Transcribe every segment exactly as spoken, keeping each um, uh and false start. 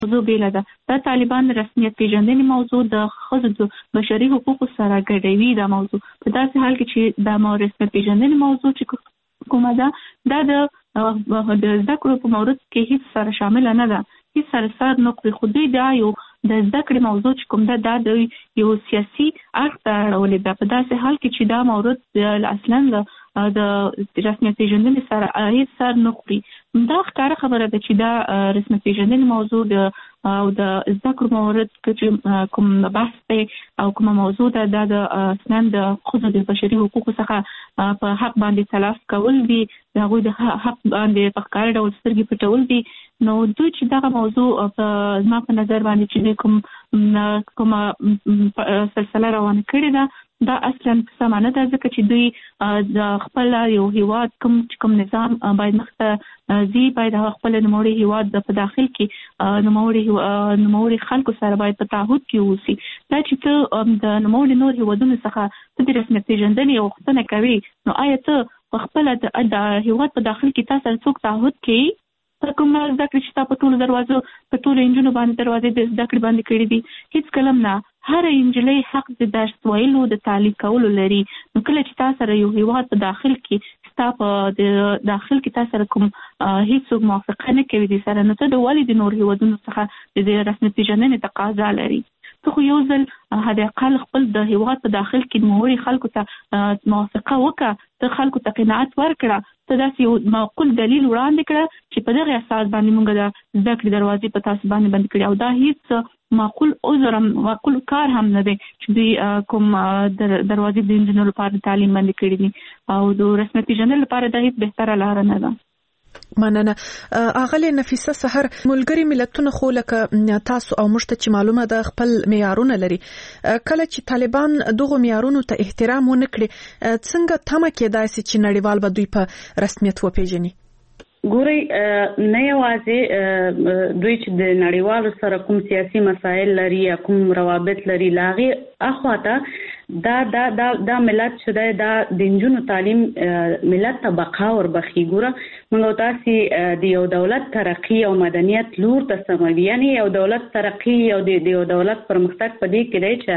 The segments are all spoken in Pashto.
موضوع بیله ده. دا طالبان رسمیت پیژندنې موضوع د ښځو د بشري حقوقو سره ګډوي. دا موضوع په داسې حال کې چې دا رسمیت پیژندنې موضوع چې کومه ده دا د د زده کړو په مورد کې هیڅ سره شامل نه ده، هیڅ سره سر نه کړي. خو دوی دا یو د زده کړې موضوع چې کوم ده دا د یو سیاسي اړخ ته اړولې ده، په داسې حال کې چې دا مورد اصلا د رسمیت پیژندنې سره هیڅ سر نه خوري. دا ښکاره خبره ده چې دا رسمیت پیژندنې موضوع د او د زده کړو مورد چې کوم بحث دی او کومه موضوع ده دا د اصلا د ښځو د بشري حقوقو څخه په حق باندې تلاف کول دي، د هغوی د حق باندې په ښکاره ډول سترګې پټول دي. نو دوی چې دغه موضوع په زما په نظر باندې چې کوم کومه سلسله روانه کړې ده دا اصلا سمه نه ده، ځکه چې دوی د خپل یو هیواد کوم کوم نظام باید مخته ځي، باید خپل نوموړي هیواد په داخل کې نوموړي نوموړي خلکو سره باید په تعهد کې اوسي. دا چې ته د نوموړي نور هیوادونو څخه ته د رسمیت پیژندنې غوښتنه کوي، نو آیا ته په خپل د هیواد په داخل کې تاسو سره څوک تعهد کوي؟ ته کوم زده کړې چې تا په ټولو دروازو په ټولو انجونو باندې دروازې د زده کړې باندې کړې دي؟ هیڅ کلم نه. هر انجلۍ حق د درس ویلو د تعلیم کولو لري. نو کله چې تاسو سره یو هیواد په داخل کې ستا په د داخل کې تاسو سره کوم هیڅ موافقه نه کوي د سره، نو ته د ولې د نور هیوادونو څخه د رسمیت پیژندنې تقاضا لري؟ ته خو یو ځل حد اقل خپل د هیواد په داخل کې نوموړي خلکو ته موافقه وکړه، ته خلکو ته قناعت ورکړه، ته داسې یو معقول دلیل وړاندې کړه چې په دغه اساس باندې موږ د زده کړې دروازې په تاسو باندې بند کړي. او دا هیڅ معقول عذر هم معقول کار هم نه دی چې دوی کوم دروازې د انجینر لپاره تعلیم باندې کړي دي او د رسمیت پیژندنې لپاره دا هیڅ بهتره لاره نه ده. مننه. اغلی نفیسه سحر، ملګری ملتونه خو لکه تاسو او موږ ته چې معلومه ده خپل معیارونه لري. کله چې طالبان دغه معیارونو ته احترام ونه کړي څنګه تمه کېدای شي چې نړیوال به دوی په رسمیت وپیژني؟ ګوري نه یوازې دوی چې د نړیوالو سره کوم سیاسي مسایل لري یا کوم روابط لري لاغي اخواته دا دا دا دا ملت چې دا د انجونو تعلیم ملت ته بقا وربخي. ګوره موږ تاسو د یو دولت ترقی او مدنیت لور ته سموي، یعنی یو دولت ترقی او د یو دولت پرمختګ په دې کې دی چې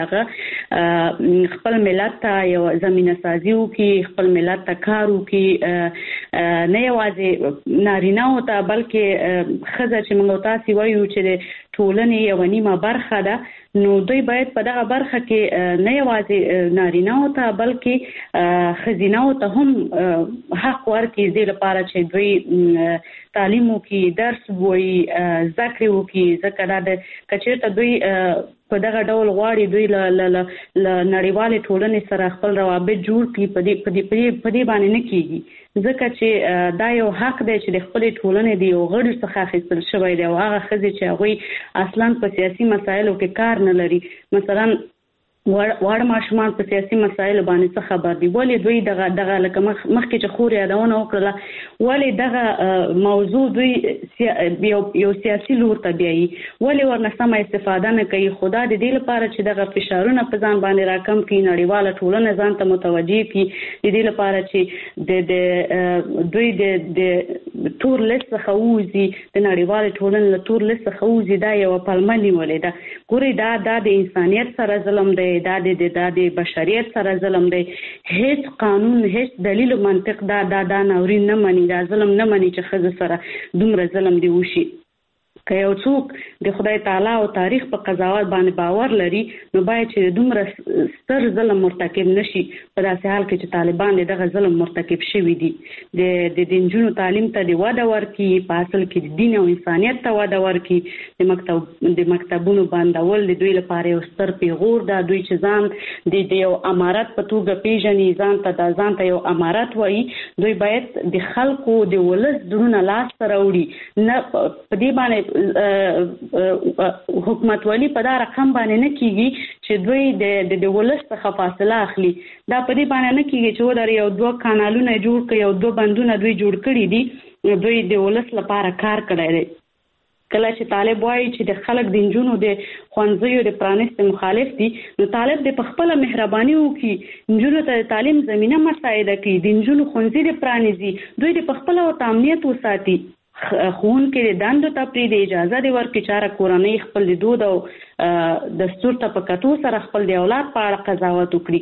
هغه خپل ملت ته یو زمينه سازي وکړي، خپل ملت ته کار وکړي، نه یوازې نارینه او ته بلکې ښځه چې موږ تاسو وایو چې د ټولنې یو نیمه برخه ده، نو دوی باید په دغه برخه کې نه یوازې نارینه او ته بلکې ښځینه او ته هم حق ورکړي د لپاره چې دوی تعلیم وکړي، درس ووایي، زده کړې وکړي، ځکه دا د کچېرته دوی په دغه ډول غواړي دوی له نړیوالې ټولنې سره خپل روابط جوړ کړي، په دې په دې په دې باندې نه کېږي، ځکه چې دا یو حق دی چې د خپلې ټولنې د یو غړي څخه اخیستل شوی دی او هغه ښځې چې هغوی اصلا په سیاسي مسایلو کې کار نه لري، مثلا واړه ماشومان په سیاسي مسایلو باندې څه خبر دي، ولې دوی دغه دغه لکه مخکې چې خور یادونه وکړله ولې دغه موضوع دوی یو یو سیاسي لور ته بیایي، ولې ورنه سمه استفاده نه کوي؟ خدا د دې لپاره چې دغه فشارونه په ځان باندې راکم کړي، نړیواله ټولنه ځان ته متوجه کړي، د دې لپاره چې د د دوی د د تور لیست څخه ووځي، د نړیوالې ټولنې له تور لیست څخه ووځي، دا یو پلمه نیولې ده. ګورئ دا دا د انسانیت سره ظلم دی، دا د دا د بشریت سره ظلم دی. هیڅ قانون هیڅ دلیل منطق دا دا دا ناورین نه مني، دا ظلم نه مني چې ښځو سره دومره ظلم دی وشي. که یو څوک د خدای تعالی او تاریخ په قضاوت باندې باور لري نو باید چې دومره ستر ظلم مرتکب نشي، په داسې حال کې چې طالبان دغه ظلم مرتکب شوي دي. د د انجونو تعلیم ته د وده ورکړي، په اصل کې د دین او انسانیت ته وده ورکړي، د مکتب د مکتبونو بندول د دوی لپاره یو ستر پیغور ده. دوی چې ځان د یو امارت په توګه پیژني، ځان ته د ځان ته یو امارت وایي، دوی باید د خلکو د ولس درونه لاس ته راوړي، نه په دې باندې حکومت والی په دا رقم باندې نه کیږي چې دوی د د ولس څخه فاصله اخلي. دا په دې باندې نه کیږي چې ودار یو دوه کانالونه جوړ کړي، یو دوه بندونه دوی جوړ کړي دي، دوی د ولس لپاره کار کړی دی. کله چې طالب وایي چې د خلک د انجونو د ښوونځیو د پرانیست مخالف دي، نو طالب د پخپله مهرباني وکړي، انجونو ته د تعلیم زمینه مساعده کړي، د انجونو ښوونځي د پرانیزي، دوی د پخپله ورته امنیت وساتي. خون کې دندو ته پری د اجازه دی ورکړي چې کورنۍ خپل د دود او دستور ته په کتو سره خپل د اولاد په اړه قضاوت وکړي.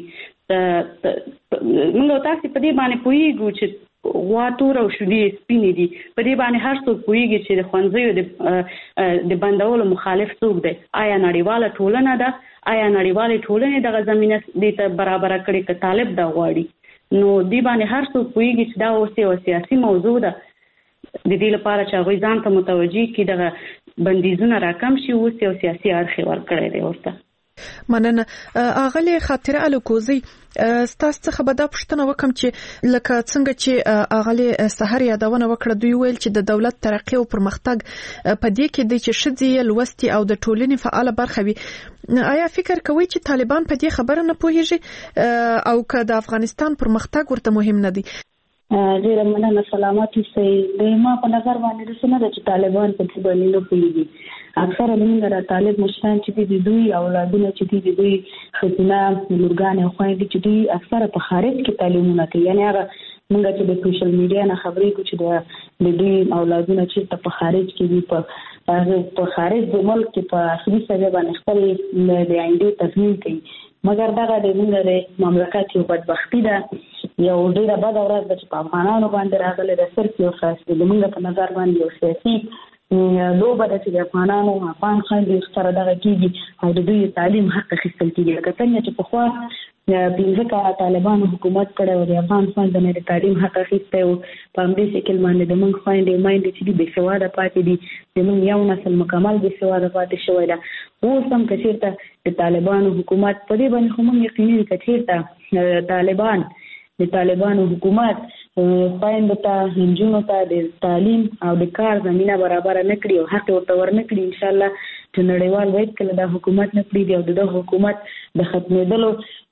موږ تاسو په دې باندې پوهیږو چې غوا تور او شیدې سپینې دي. په دې باندې هر څوک پوهیږي چې د ښوونځیو د د بندولو مخالف څوک دی. آیا نړیواله ټولنه ده؟ آیا نړیوالې ټولنې دغه زمینه دې ته برابر کړي که طالب دا غواړي؟ نو دې باندې هر څوک پوهیږي چې دا اوس یو سیاسي موضوع ده. د دې لپاره چې هغوی ځان ته متوجي کړي دغه بندیزونه راکم شي، اوس یو سیاسي اړخ ورکړی دی ورته. مننه. اغلی خاطره الکوزی ستاسو څخه به دا پوښتنه وکم چې لکه څنګه چې اغلی سحر یادونه وکړه، دوی ویل چې د دولت ترقی او پرمختګ په دې کې د چې شذې لوستي او د ټولنې فعال برخه وي. آیا فکر کوي چې طالبان په دې خبره نه پوهیږي او که د افغانستان پرمختګ ورته مهم نه دی؟ ډیره مننه. سلامات اوسئ. د ما په نظر باندې د څه نه چې طالبان په دې باندې نه پوهیږي. اکثره موږ را طالب مشران چې دي دوی اولادونه چې دي دوی ختنه لورګان او خويندې چې دوی اکثره په خارج کې تعلیمونه کوي. یعنی هغه موږ چې د سوشل میډیا نه خبرې کوو چې د دوی اولادونه چې په خارج کې دي په په خارج د ملک کې په اصلي سبب باندې خپل د آینده تضمین کوي. مګر دا د موږ د مملکت یو بدبختی ده، یو ډیره بد ورځ ده چې په افغانانو باندې راغلي د سر کې او خاص د موږ په نظر باندې یو سیاسي لوبه ده چې د افغانانو افغان خلک سره دغه کیږي او د دوی تعلیم حق اخیستل کیږي. لکه څنګه چې په خوا پنځه کاله طالبانو حکومت کړی او د افغان خویندو نه د تعلیم حق اخیستی و، په همدې شکل باندې د موږ خویندې میندې چې دي بې سواده پاتې دي، د موږ یو نسل مکمل بې سواده پاتې شوی ده. اوس هم که چېرته د طالبانو حکومت په دې باندې خو موږ یقیني دي که چېرته طالبان د طالبانو حکومت خویندو ته نجونو ته د تعلیم او د کار زمینه برابر نه کړي او حق ورته ورنه کړي، انشاءالله چې نړیوال باید کله دا حکومت نه پرېږدي او د دغه حکومت د ختمېدلو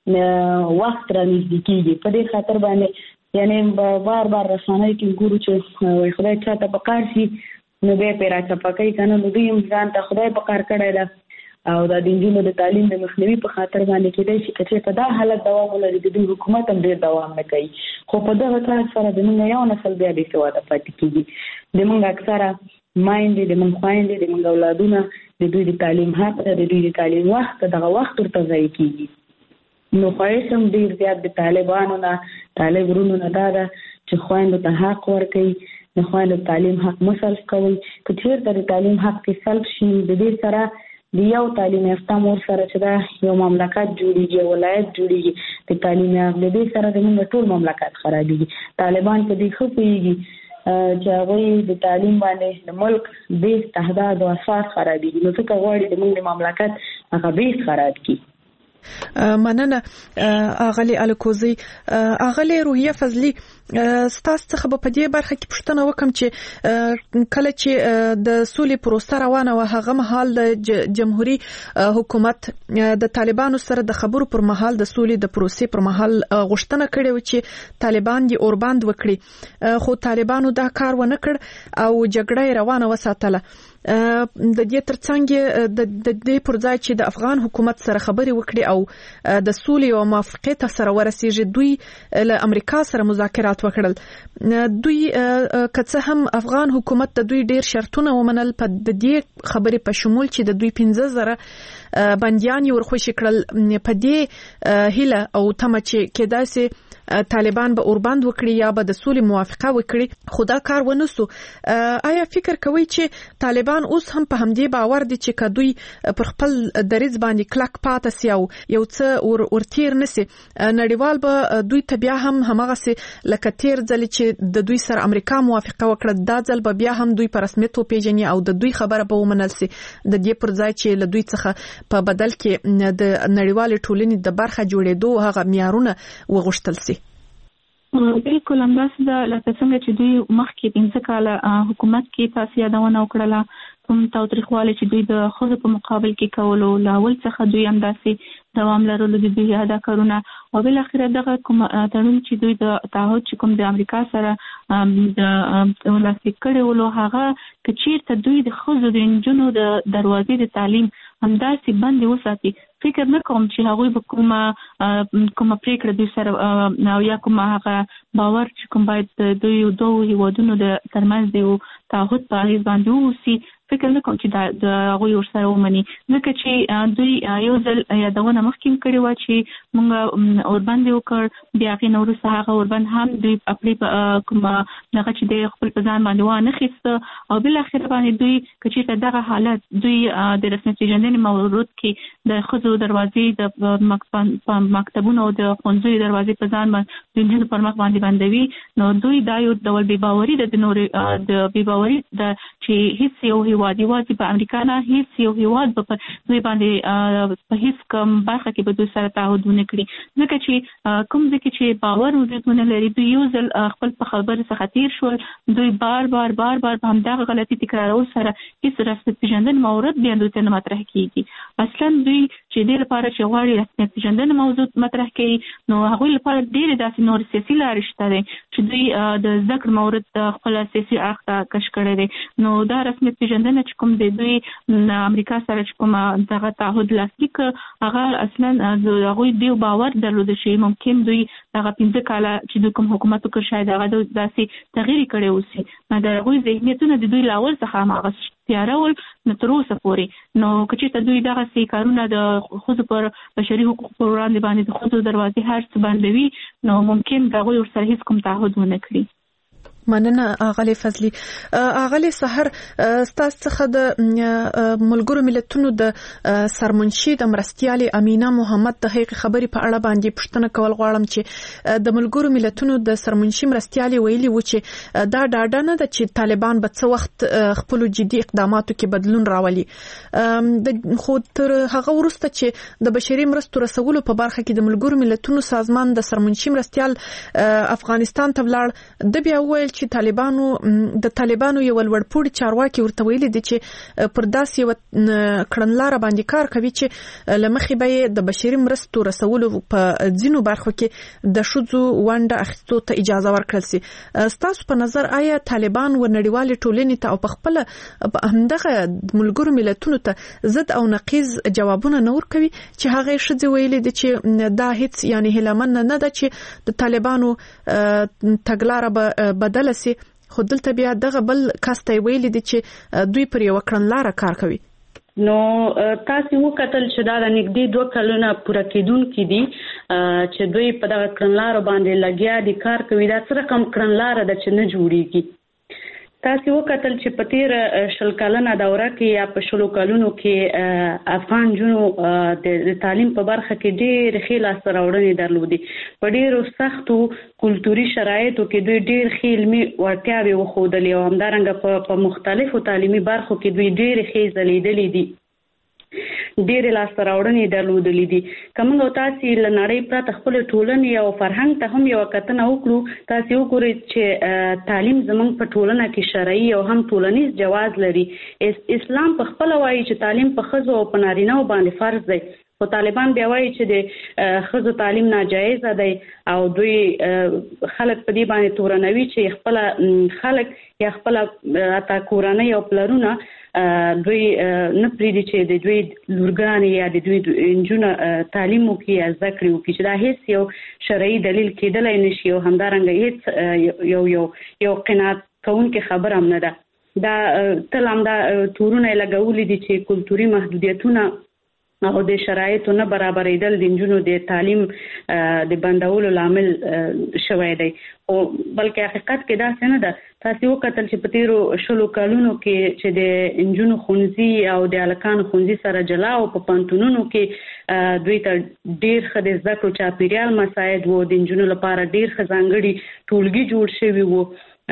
وخت رانږدې کېږي. په دې خاطر باندې یعنې بار بار رسنیو کې ګورو چې خدای چاته په کار شي نو بیا پرې راچپه کوي، که نه نو دوی هم ځان ته خدای په کار کړی ده او د نجونو د تعلیم د مخنیوي په خاطر باندې کېدای شي که چېرته دا حالت دوام ولري د دوی حکومت هم ډېر دوام نه کوي. خو په دغه کار سره د موږ یو نسل بیا بې سواده پاتې کېږي. د موږ اکثره میندې، د موږ خویندې، د موږ اولادونه د دوی د تعلیم حق ده، د دوی د تعلیم وخت دغه وخت ورته ضایع کېږي. نو خواهش هم ډېر زیات د طالبانو نه طالب وروڼو نه دا ده چې خویندو ته حق ورکوي، د خویندو تعلیم حق مه سلب کوئ. که چېرته د تعلیم حق کې سلب شي د دې سره د یو تعلیم یافته مور سره چې دا یو مملکت جوړیږي، یو ولایت جوړیږي. د تعلیم یافته دې سره د موږ ټول مملکت خرابېږي. طالبان په دې ښه پوهېږي چې هغوی د تعلیم باندې د ملک بیس تهداد او اساس خرابېږي، نو ځکه غواړي د موږ د مملکت هغه بیس خراب کړي. مننه اغلی الکوزی. اغلی روحیه فضلی، ستاسو څخه په دې برخه کې پوښتنه وکم چې کله چې د سولې پروسه روانه و هغه مهال د جمهوریت حکومت د طالبانو سره د خبرو پر مهال د سولې د پروسې پر مهال غوښتنه کړې و چې طالبان دې اوربند وکړي، خو طالبانو دا کار ونه کړ او جګړه روانه وساتله. د دې ترڅنګ د دې پر ځای چې د افغان حکومت سره خبرې وکړي او د سولې او موافقت سره ورسیږي، دوی له امریکا سره مذاکرات وکړل. دوی که څه هم افغان حکومت د دوی ډیر شرطونه ومنل، په دې خبرې په شمول چې د دوی پنځه زره بنديان یې ورخوشي کړل، په دې هیله او تمه چې کېدای سي طالبان به اوربند وکړي یا به د سولې موافقه وکړي، خو دا کار ونه سو. آیا فکر کوي چې طالبان اوس هم په همدې باور دي چې کدوی پر خپل دریځ باندې کلک پاتې سي او یو څه ور ورتیر نسی، نړیوال به دوی ته بیا هم همغه سي لکه تیر ځل چې د دوی سره امریکا موافقه وکړه، دا ځل به بیا هم دوی په رسمیت وپیژني او د دوی خبره به ومنل سي، د دې پر ځای چې له دوی څخه په بدل کې د نړیوال ټولنې د برخه جوړېدو هغه معیارونه وغوښتل سي. بالکل همداسې ده، لکه څنګه چې دوی مخکې پنځه کاله حکومت کې تاسو یادونه وکړله، کوم تاوتریخوالی چې دوی د ښځو په مقابل کې کولو، له اول څخه دوی همداسې دوام لرلو د دوی ادا کارونه، او بالاخره دغه کوم تړون چې دوی د تعهد چې کوم د امریکا سره د لاسلیک کړی ولو، هغه که چېرته دوی د ښځو د نجونو د دروازې د تعلیم همداسې بندې وساتي، فکر نه کوم چې هغه به کومه کومه پریکړه د سره او یا کومه هغه باور چې کوم باید دوی دوه هیوادونو د ترمنځ دی او تعهد په هغه باندې وسی فکر نه کوم چې د هغه ورسره ومني ځکه چې دوی یو ځل یادونه مخکې کړې و چې موږ اوربند وکړ بیا کې نور سره اوربند هم دوی خپل کوم دغه چې د خپل ځان باندې وانه خسته او بل اخر باندې دوی چې دغه حالت دوی د رسمي پیژندنې موضوع کې د خزو دروازې د مکتبونو او د خونځو دروازې په ځان باندې د پر مخ باندې باندوي نو دوی دا یو ډول بې باوري د نور د بې باوري د چې هیڅ یو هیواد یوازې په امریکا نه هیڅ یو هیواد په دوی باندې په هیڅ کوم برخه کې به دوی سره تعهد ونه کړي ځکه چې کوم ځکه چې باور وجودونه لري دوی یو ځل خپل په خبرو څخه تیر شول دوی بار بار بار بار په همدغه غلطي تکرارول سره هیڅ رسمي پیژندنې مورد بیا دوی ته نه مطرح کیږي اصلا دوی چې د لپاره چې غواړي رسمي پیژندنې موضوع مطرح کړي نو هغه لپاره ډېر داسې نور سیاسي لارې شته دي چې دوی د ذکر مورد خپل سیاسي اړخ ته کش کړی دی نو دا رسمي پیژندنه چې کوم د دوی امریکا سره چې کوم دغه تعهد لاسلیک هغه اصلا هغه دی باور درلود چې ممکن دوی هغه پنځه کاله چې د کوم حکومت وکړ شاید هغه داسې تغییر کړي وسی نو د هغه ذهنیتونه د دوی لاول څخه هغه تیارول نو تر اوسه پورې نو کچې ته دوی دغه سي کارونه د خود پر بشري حقوق پر وړاندې باندې د خود دروازې هر څه بندوي نو ممکن دا غوړ سره هیڅ کوم تعهد ونه کړي مننه اغلی فضلی اغلی سحر ستاسو څخه د ملګرو ملتونو د سرمنشي د مرستيالي امینه محمد د هغې خبرې په اړه باندې پوښتنه کول غواړم چې د ملګرو ملتونو د سرمنشي مرستيالي ویلي و چې دا ډاډه نه ده چې طالبان به څه وخت خپل جدي اقداماتو کې بدلون راولي د خو تر هغه وروسته چې د بشري مرستو رسولو په برخه کې د ملګرو ملتونو سازمان د سرمنشي مرستيال افغانستان ته ولاړ د بیا ویل چې طالبانو د طالبانو یو لوړپوړي چارواکي ورته ویلي دي چې پر داسې یو کړنلاره باندې کار کوي چې لمخې به د بشري مرستو رسولو په ځینو برخو کې د شذو ونده اخیستو ته اجازه ورکړل سي ستاسو په نظر آیا طالبان ورنړیوال ټولنې ته او په خپل همدغه ملګرو ملتونو ته ضد او نقیض جوابونه نور کوي چې هغه شذ ویلي دي چې دا هیڅ یعنی هلمن نه ده چې د طالبانو تګلاره به بدل لسی خو دلته بیا دغه بل کاسته ویل دي چې دوی پر یو کړنلاره کار کوي نو تاسو وکتل چې دا د نږدې دوه کلونه پوره کېدونکې دي چې دوی په دغه کړنلاره باندې لګیا دي کار کوي دا څه رقم کړنلاره ده چې نه جوړیږي تاسو وکتل چې په تیر شل کلنه دوره کې یا په شلو کلونو کې افغان جنو د تعلیم په برخه کې ډېر ښه لاسته راوړنې درلودې په ډېرو سختو کلتوري شرایطو کې دوی ډېر ښه علمي وړتیاوې وښودلې او همدارنګه په مختلفو تعلیمي برخو کې دوی ډېر ښه ځلیدلې دي ډېر لاسته راوړنې درلودلې دي کومه تاسو له نړۍ پرته خپل ټولنې او فرهنګ ته هم یو کتنه وکړو تاسو وګورئ چې تعلیم زموږ په ټولنه کې شرعي او هم ټولنیز جواز لري اسلام په خپل وایي چې تعلیم په ښځو او په نارینه‌و باندې فرض دی خو طالبان بیا وایي چې د ښځو تعلیم ناجایز دی او دوی خلک په دې باندې تورنوي چې خپل خلک یا خپل اتا کورنۍ او پلرونه دوی نه پریدي چې د دوی لورګانې یا د دوی انجونه تعلیم وکړي یا زده کړې وکړي چې دا هیڅ یو شرعي دلیل کېدلی نشي او همدارنګه هیڅ یو یو یو قناعت کوونکې خبره هم نه ده دا تل همدا تورونه یې لګولي دي چې کلتوري محدودیتونه او د شرایطو نه برابرېدل د نجونو د تعلیم د بندولو لامل شوی دی او بلکې حقیقت کې دا څه نه ده تاسو وکتل چې په تیرو شلو کلونو کې چې د نجونو ښوونځي او د هلکانو ښوونځي سره جلا او په پوهنتونونو کې دوی ته ډېر ښه د زده کړو چاپیریال مساعد و د نجونو لپاره ډېر ښه ځانګړي ټولګي جوړ شوي وو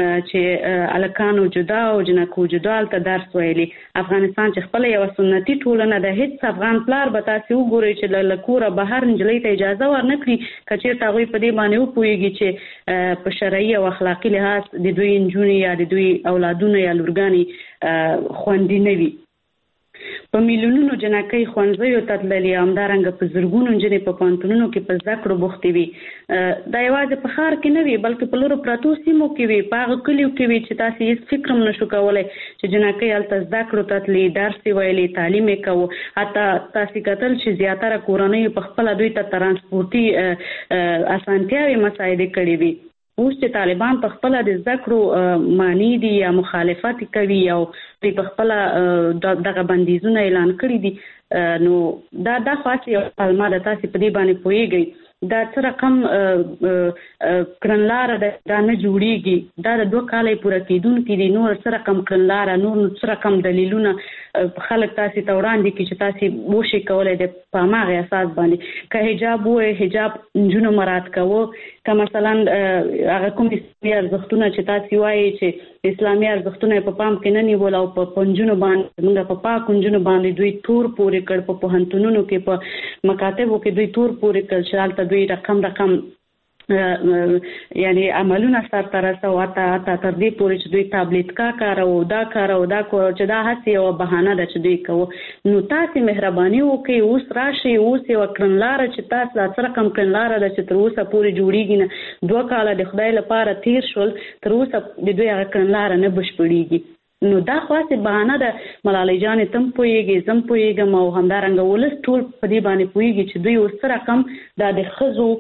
چې الکانو جدا او جنکو جدا ته درس ویلي افغانستان چې خپل یو سنتي ټولنه د هیڅ افغان پلار به تاسو وګورئ چې له کوره بهر نجلۍ ته اجازه ورنکړي کچې تاغوي په دې باندې وپويږي چې په شرعي او اخلاقی لحاظ د دوی انجونې یا د دوی اولادونه یا لورګانی خوندې نه وي په میلیونونو جنکۍ ښوونځیو ته تللي، همدارنګه په زرګونو نجونې په پوهنتونونو کې په زده کړو بوختې وي. دا یوازې په ښار کې نه وي بلکې په لرو پرتو سیمو کې وي، په هغه کلیو کې وي چې تاسې هېڅ فکر هم نشو کولی چې جنکۍ هلته زده کړو ته تللي، درس یې ویلي، تعلیم یې کوو. حتی تاسې کتل چې زیاتره کورنیو په خپله دوی ته ترانسپورټي اسانتیاوې مساعدې کړې وي. اوس چې طالبان په خپله د زده کړو معنی دي یا مخالفت کوي او دوی په خپله دغه بندیزونه اعلان کړي دي، نو دا دا خاص یو پلمه ده. تاسې په دې باندې پوهیږئ دا څه رقم کړنلاره ده، دا نه جوړیږي، دا د دوه کاله پوره کېدونکي دي. نور څه رقم کړنلاره، نور څه رقم دلیلونه خلک تاسې ته وړاندې کړي چې تاسې وشئ کولی د په هماغې اساس باندې. که حجاب ووایي حجاب نجونو مراعات کوو، که مثلا هغه کوم اسلامي ارزښتونه چې تاسې وایي چې اسلامي ارزښتونه په پام کې نه نیول او په نجونو باندې موږ په پاکو نجونو باندې دوی تور پورې کړ، په پوهنتونونو کې په مکاتبو کې دوی تور پورې کړ چې هلته دوی رقم رقم یعنی عملونه سرته رسو، حتی حتی تر دې پورې چې دوی تابلیت کا کارو، دا کارو دا کارو چې دا هسې یوه بهانه ده چې دوی کوو. نو تاسې مهرباني وکړئ، اوس راشئ، اوس یوه کړنلاره چې تاسو دا څه رقم کړنلاره ده چې تر اوسه پورې جوړیږي نه، دوه کاله د خدای لپاره تیر شول، تر اوسه د دوی هغه کړنلاره نه بشپړیږي. نو دا خاصه بهانه ده. ملالۍ جانې تم پوهیږي، زم پوهیږم او همدارنګه ولس ټول په دې باندې پوهیږي چې دوی اوس څه رقم دا د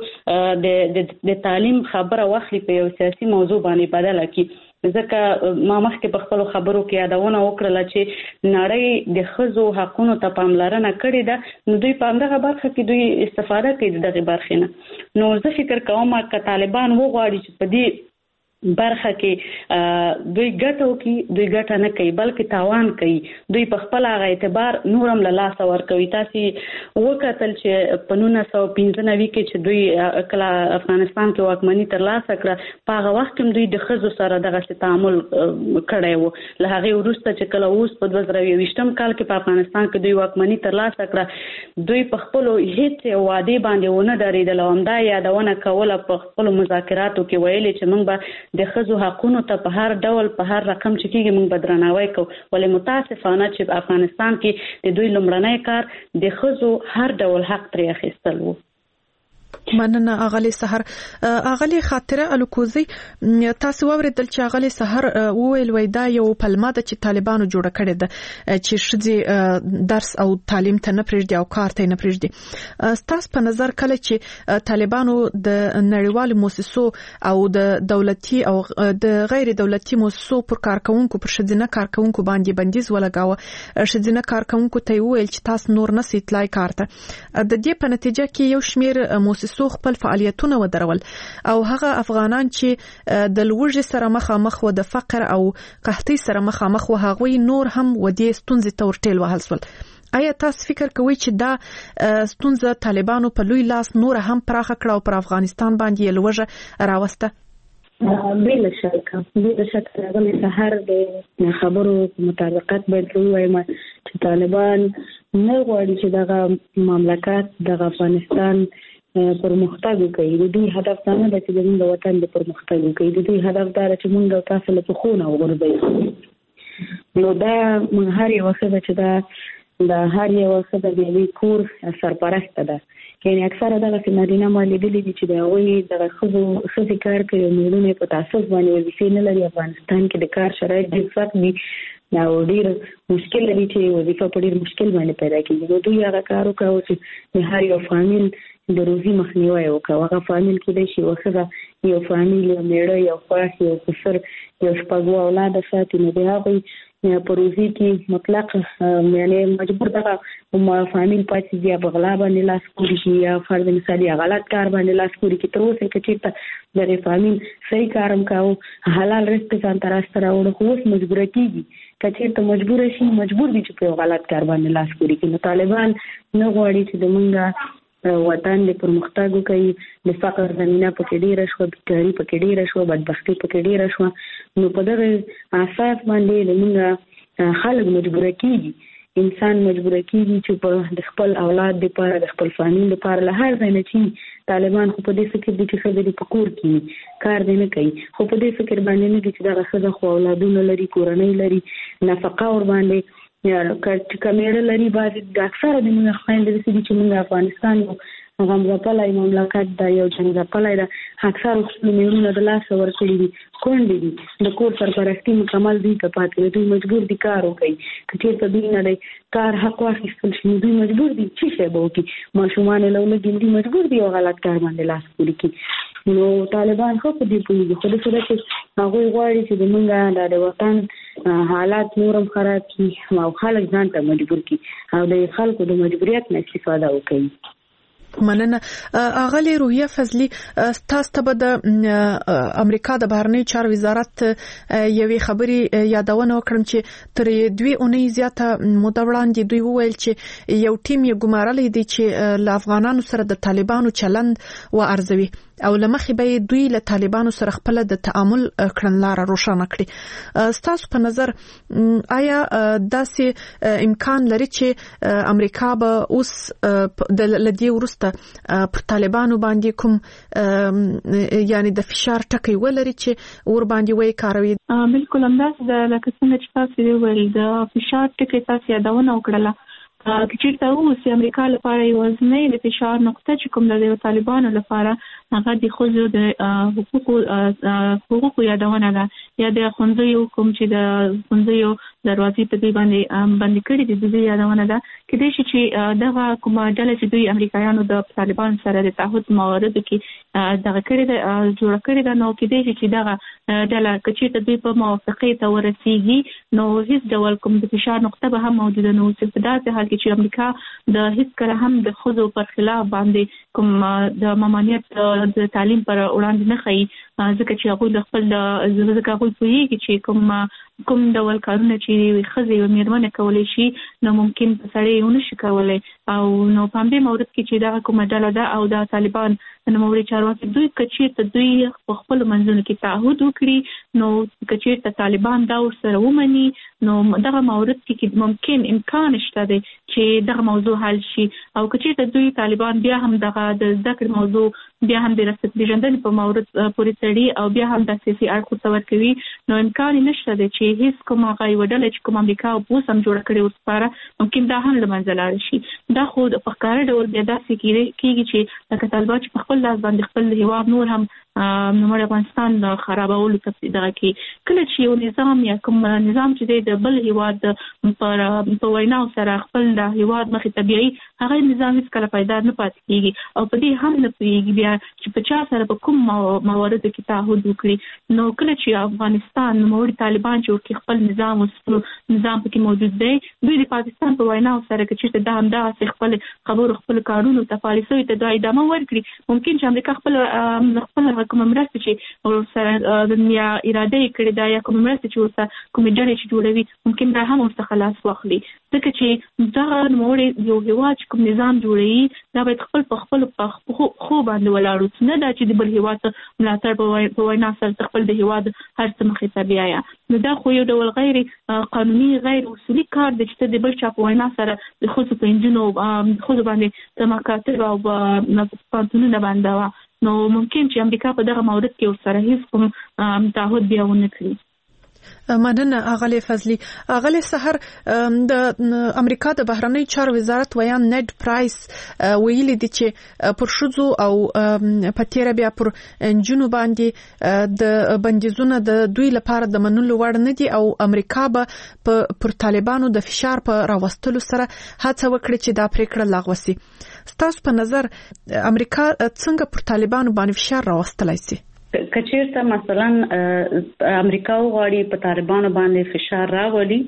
ښځو د تعلیم خبره واخلي په یو سیاسي موضوع باندې بدله کړي. ځکه ما مخکې په خپلو خبرو کې یادونه وکړله چې نړۍ د ښځو حقونو ته پاملرنه کړې ده، نو دوی په همدغه برخه کې دوی استفاده کوي د دغې برخې نه. نو زه فکر کوم که طالبان وغواړي چې په دې برخه کې دوی ګټه وکړي، دوی ګټه نه کوي بلکې تاوان کوي، دوی په خپل هغه اعتبار نور هم له لاسه ورکوي. تاسې وکتل چې په نولس سوه پنځه نوي کې چې دوی کله افغانستان کې واکمني ترلاسه کړه، په هغه وخت کې دوی د ښځو سره دغسې تعامل کړی و. له هغې وروسته چې کله اوس په دوه زره یوویشتم کال کې په افغانستان کې دوی واکمني ترلاسه کړه، دوی په خپلو هېڅ یو وعدې باندې ونه درېدل او همدا یادونه کوله په خپلو مذاکراتو کې ویلې چې موږ به د ښځو حقونو ته په هر ډول په هر رقم چې کېږي موږ به درناوی کوو. ولې متاسفانه چې په افغانستان کې د دوی لومړنی کار د ښځو هر ډول حق ترې اخیستل و. مننه اغلی سحر. اغلی خاطره الکوزی تاسو واوریدل چې اغلی سحر وویل وای دا یو پلمه ده چې طالبانو جوړه کړې ده چې ښځې درس او تعلیم ته نه پرېږدي او کار ته نه پرېږدي. تاسو په نظر کله چې طالبانو د نړیوالو مؤسسو او د دولتي او د غیر دولتي مؤسسو پر کارکونکو پر ښځینه کارکونکو باندې بندیز ولګاوه، ښځینه کارکونکو ته ویل چې تاسو نور نه سئ تلای کار ته، د دې په نتیجه کې یو شمیر مؤسسو خپل فعالیتونه ودرول او هغه افغانان چې د لوږې سره مخامخ و، د فقر او قحطۍ سره مخامخ و، هغوی نور هم و دې ستونزې ته ورټېل وهل شول. آیا تاسو فکر کوئ چې دا ستونزه طالبانو په لوی لاس نور هم پراخه کړه او پر افغانستان باندې لوږه راوسته؟ بلا شکه بلا شکه راغلی سحر د خبرو مطابقت باید ووایم چې طالبان نه غواړي چې دغه مملکت دغه افغانستان پرمختګ وکړي. د دوی هدف دا نه ده چې زموږ د وطن د پرمختګ وکړي، د دوی هدف دا ده چې موږ او تاسو له پښو نه وغورځوي. نو دا موږ هر یوه ښځه چې دا د هر یوه ښځه د یوې کور سرپرسته ده، یعنې اکثره دغسې نارینه ما لیدلي دي چې د هغوی دغه ښځو ښځې کار کوي او مېړونه یې په تعصب باندې وظیفې نه لري. افغانستان کې د کار شرایط ډېر سخت دي او ډېر مشکل لري چې وظیفه په ډېر مشکل باندې پیدا کېږي. نو دوی هغه کار وکړو چې د هر یو فامیل د روزي مخنیوی وکړو. هغه فامیل کېدای شي یوه ښځه یو فامیل یو مېړه یو خواښ یو خسر یو شپږ اووه اولاده ساتي، نو د هغوی په روزي کې مطلق یعنې مجبور دغه فامیل پاتې دي په غلا باندې لاس پورې کړي یا فرض مثال یا غلط کار باندې لاس پورې کړي. تر اوسه که چېرته دغې فامیل صحیح کار هم کوو، حلال رزق ځان ته راسته راوړو، خو اوس مجبوره کېږي که چېرته مجبوره شي مجبور دي چې په یو غلط کار باندې لاس پورې کړي. نو طالبان نه غواړي چې د موږ وطن د پرمختګ وکړي. د فقر زمینه پکې ډېره شوه، بیکاري پکې ډېره شوه، بدبختي پکې ډېره شوه. نو په دغه اساس باندې د موږ خلک مجبوره کېږي، انسان مجبوره کېږي چې په د خپل اولاد دپاره د خپل فامیل دپاره له هر ځای نه چې طالبان خو په دې فکر دي چې ښځه دې په کور کې کار دې نه کوي، خو په دې فکر باندې نه دي چې دغه ښځه خو اولادونه لري، کورنۍ لري، نفقه ورباندې یا کمیړه لري باندې اکثره د موږ خويندې چې موږ افغانستان یو غمزپلای مملکت دا یو جنګپلای دا اکثر خپل میرونه د لاس ورکړي دي کونډې دي د کور سرپرستی مکمل دي ته پاتې دوی مجبور دي کار وکړي کچې ته دوی نه دی کار حق واخیستل شي دوی مجبور دي چې څه به وکړي ماشومان له لږ دي مجبور دي او غلط کار باندې لاس پوري کوي نو طالبان خو په دې پوهیږي خو د څه چې هغه غواړي چې د موږ د وطن حالات نورم خراب کړي او خلک ځان ته مجبور کړي او د خلکو د مجبوریت نه استفاده وکړي. مننه. اغلی روحیه فضلی تاسو ته د امریکا د بهرنی چارو وزارت یوې خبري یادونه وکړم چې تر دوی اونۍ زیاته موده وړاندې دوی وویل چې یو ټیم یې ګمارلې دي چې له افغانانو سره د طالبانو چلند و ارزوي او لمخې به دوی له طالبانو سره خپل د تعامل کړنلاره روښانه کړي. ستاسو په نظر آیا داسې امکان لري چې امریکا به اوس د لدی ورسته پر طالبانو باندې کوم یعنی د فشار ټکی ولري چې ور باندې وای کاروي؟ بالکل همداسې د لکه څنګه چې تاسو ویل د فشار ټکی تاسو یادونه وکړه چې تاسو اوس امریکا لپاره یو ځنې د فشار نقطه چې کوم د طالبانو لپاره هغه د خوځو د حقوقو حقوقو یادونه ده یا د خوندیو کوم چې د خوندیو دروازې په دې باندې باندې کړي د دې یادونه ده کله چې دغه کومه ډله چې دوی امریکایانو د طالبان سره د تعهد موارد کې دغه کړي د جوړ کړي د نو کې چې دغه ډله چې د دوی په موافقه ته ورسیږي نو هیڅ ډول کوم د فشار نقطه به هم موجوده نه وي په داسې حال کې چې امریکا د هیڅ کله هم د خوځو پر خلاف باندې کوم د ممانعت د تعلیم پر وړاندې نه خي ځکه چې هغه د خپل ځکه هغه پوهیږي چې کوم کوم ډول کارونه چې خزي او میرمنې کولای شي نو ممکن په سړی ونه شي کولای او نو په دې مورد کې چې دا کومه ډله ده او د طالبان نو موري چارواکي دوی کچې ته دوی خپل منځونو کې تعهد وکړي نو کچې ته طالبان دا ورسره ومني نو دغه مورد کې ممکن امکان شته دی چې دغه موضوع حل شي او کچې ته دوی طالبان بیا هم دغه د ذکر موضوع بیا هم د رسمي پیژندنې په مورد پورې تړي او بیا هم د سیاسي اړخو څور کوي نو امکان نشته دی چې هیڅ کومه غوډل چې کوم امریکا او سم جوړ کړي او لپاره ممکن دا هم لمنځل راشي دا خو د فقره ډول بیا داسې کیږي چې لکه طالبان چې خپل لاس باندې خپل هیواد نور هم نو افغانستان خرابولو ته دغه کې کله چې یو نظام یا کوم نظام چې د بل هیواد پر په وینا سره خپل د هیواد مخې طبيعي هغه نظام هیڅ کله پیدا نه پات کیږي او په دې هم نه پیږي بیا چې په چا سره په کوم موارد کې تعهد وکړي نو کله چې افغانستان نوموړي طالبان چې خپل نظام او نظام پکې موجود دی دوی د پاکستان په وینا سره چې د هم د خپل خبرو خپل قانونو ته پالیسي ته د ادامه ورکړي ممکن چې امریکا خپل خپل کوم مرسته چې ورسره د دنیا اراده کړې دا یا کوم مرسته چې ورسره کوم ډلې چې جوړوي ممکن دا هم ورسره خلاص واخلي ځکه چې دا نوموړي یو هیواد کوم نظام جوړوي دا باید خپل په خپل په خو باندې ولاړ نه دا چې د بل هیواد ملاتړ په وینا سره خپل د هیواد هر څه مخې ته بیایا نو دا خو یو ډول غیر قانوني غیر اصولي کار دی چې د بل چا په وینا سره د خو په انجنونو خو باندې د مکاتب او پانتونونه باندې نو ممکن چې امریکا په دغه مورد کې ورسره هیڅ کوم تعهد بیا ونه کړي. مننه اغلی فضلی. اغلی سحر د امریکا د بهرنی چارو وزارت ویان نید پرایس ویلي دي چې پر شذو او پتیره بیا پر انجنونو باندې د بندیزونه د دوی لپاره د منلو وړ نه دي او امریکا به پر طالبانو د فشار په راوستلو سره هڅه وکړي چې دا پریکړه لغوه شي. ستاسو په نظر امریکا څنګه پر طالبانو باندې فشار راوستلای شي؟ کچیرته مثلا امریکا غواړي په طالبانو باندې فشار راولي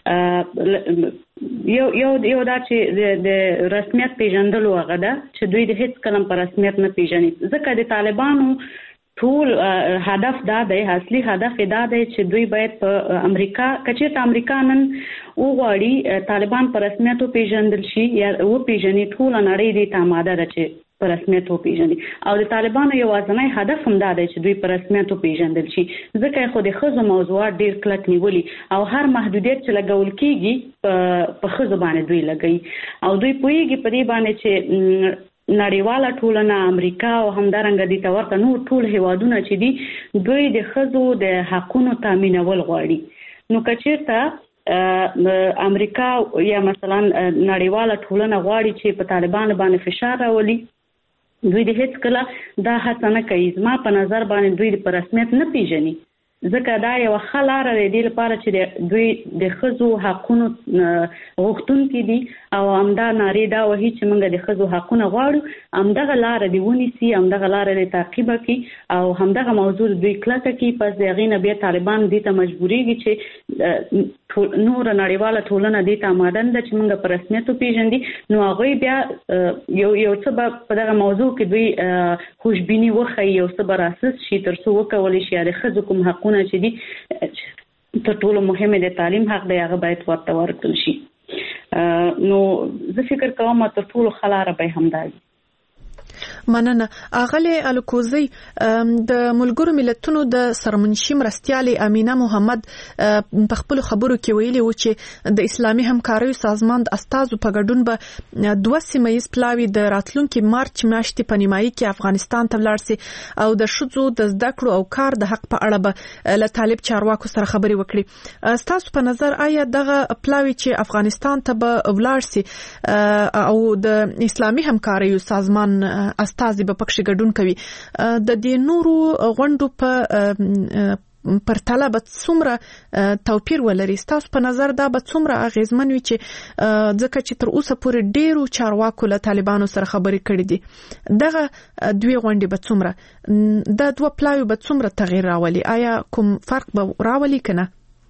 یو یو یو دا چې د رسمیت پیژندلو هغه ده چې دوی د هیڅ کلم پر رسمیت نه پیژني ځکه د طالبانو ټول هدف دا دی اصلي هدف دا دی چې دوی باید په امریکا کچیرته امریکا نن وغواړي طالبان پر رسمیت پیژندل شي یا و پیژني ټول نړۍ دې ته آماده ده چې پر رسمیت پیژني او د طالبانو یو ځنای هدف هم دا دی چې دوی پر رسمیت پیژندل شي ځکه خو د خزو موضوعات ډیر کلک نیولي او هر محدودیت چې لګول کیږي په خزو باندې دوی لګي او دوی پوهیږي په دې باندې چې نړیواله ټولنه امریکا او همدارنګه دي تورته نور ټول هیوادونه چې دي دوی د خزو د حقونو تامینول غواړي نو کچیرته امریکا یا مثلا نړیواله ټولنه غواړي چې په طالبان باندې فشار راولي، دوی د هیڅ کله دا هڅه نه کوي. زما په نظر باندې دوی په رسمیت نه پیژني، ځکه دا یو خلاره دی لپاره چې دوی د خزو حقونو غوښتونکي دي او همدا ناری دا وਹੀ چې موږ د خزو حقونه غواړو، همدغه لار دی ونیسي، همدغه لار دی تعقیب کړي او همدغه موضوع دوی کلکه کړي. پس دغه نه بیا طالبان دې ته مجبورېږي چې نور نړیواله ټولنه دې ته آماده ده چې موږ په رسمیت پیژندي، نو هغه بیا یو یو څه په دغه موضوع کې دوی خوشبینی وخی، یو څه براساس شي تر څو وکولای شي د خزو کوم حقونه چې دي تر ټولو مهمه د تعلیم حق دی هغه باید ورته ورکړل شي. نو زه فکر کوم تر ټولو خلاره به همدا وي. مننه. اغله الکوزی د ملګرو ملتونو د سرمنشي مرستيالي امینه محمد په خپل خبرو کې ویلي و چې د اسلامي همکاریو سازمان د استازو په ګډون به دوه سیمایي پلاوی د راتلونکي مارچ میاشتې په نیمایي کې افغانستان ته ولاړ سي او د شذو د زده کړو او کار د حق په اړه به له طالب چارواکو سره خبري وکړي. تاسو په نظر آیا دغه پلاوی چې افغانستان ته به ولاړ سي او د اسلامي همکاریو سازمان استازي به پکښ ګډون کوي د دې نورو غونډو په پرتله به څومره توپیر ولري؟ تاسو په نظر دا به څومره اغیزمن وي چې ځکه چې تر اوسه پورې ډیرو چارواکو له طالبانو سره خبرې کړې دي، دغه دوی غونډې به څومره د دوه پلاوی به څومره تغییر راولي؟ آیا کوم فرق به راولي کنه؟